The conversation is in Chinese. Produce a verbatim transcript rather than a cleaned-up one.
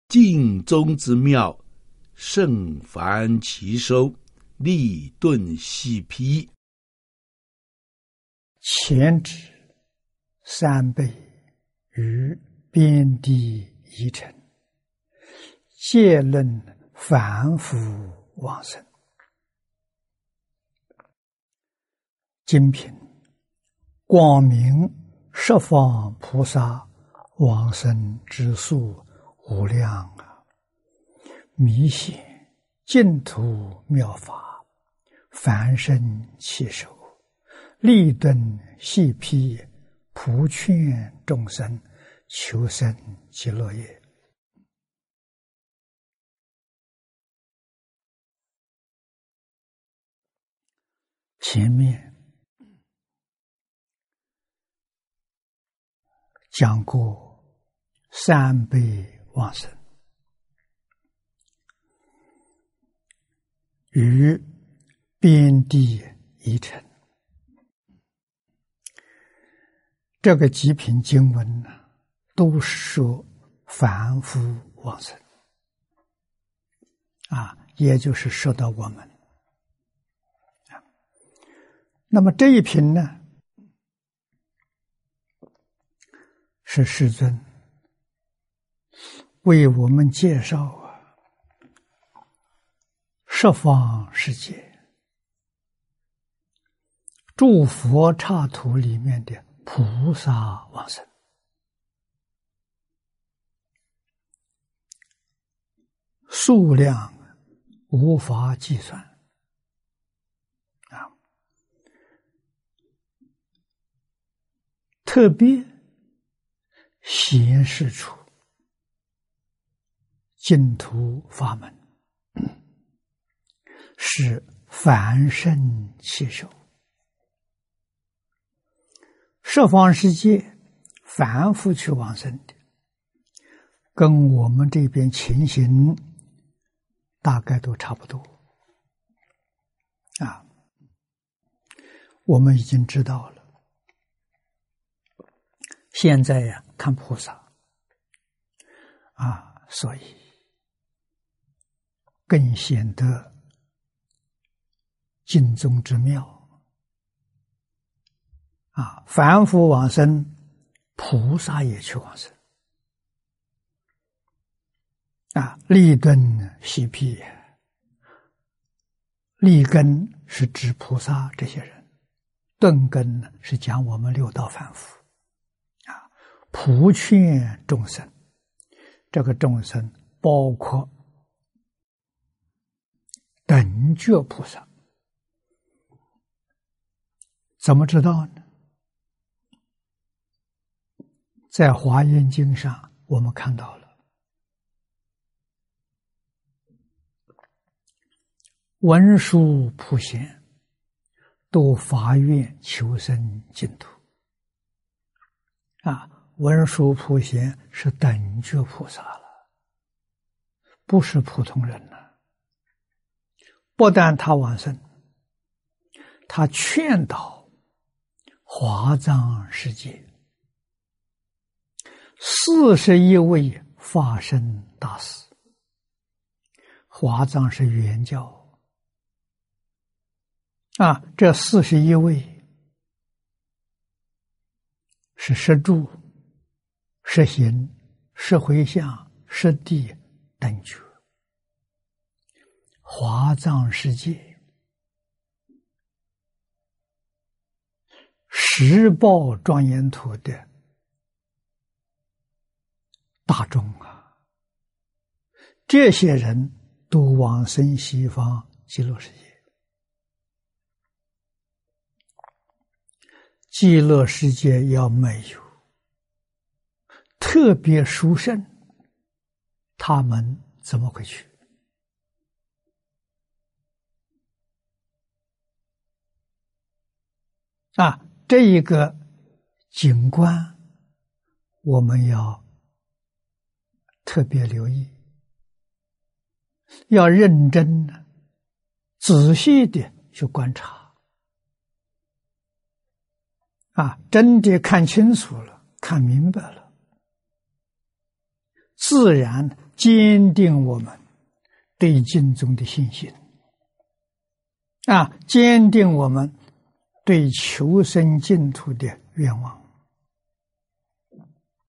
净宗之妙，圣凡其收，立顿细批。 前指三辈于边地一尘，皆论凡夫往生。今品光明十方菩萨往生之数无量啊！弥显净土妙法，凡身契手，立顿细批，普劝众生求生极乐业。前面讲过三辈往生与边地一尘，这个几品经文呢，都说凡夫往生啊，也就是说到我们啊。那么这一品呢，是世尊为我们介绍啊，十方世界诸佛刹土里面的菩萨往生，数量无法计算啊！特别显示出净土法门是凡身契手，十方世界凡夫去往生的，跟我们这边情形大概都差不多啊。我们已经知道了，现在呀，看菩萨啊，所以更显得净宗之妙啊！凡夫往生，菩萨也去往生啊！立顿细批，立根是指菩萨这些人，顿根是讲我们六道凡夫啊！普劝众生，这个众生包括等觉菩萨。怎么知道呢？在华严经上我们看到了，文殊普贤都发愿求生净土啊！文殊普贤是等觉菩萨了，不是普通人了。不但他往生，他劝导华藏世界四十一位法身大士。华藏是原教啊，这四十一位是十住、十行、十回向、十地等觉。华藏世界十报庄严土的大众啊，这些人都往生西方极乐世界。极乐世界要没有特别殊胜，他们怎么会去？啊，这一个景观我们要特别留意，要认真的、仔细的去观察啊，真的看清楚了、看明白了，自然坚定我们对经宗的信心，啊，坚定我们对求生净土的愿望。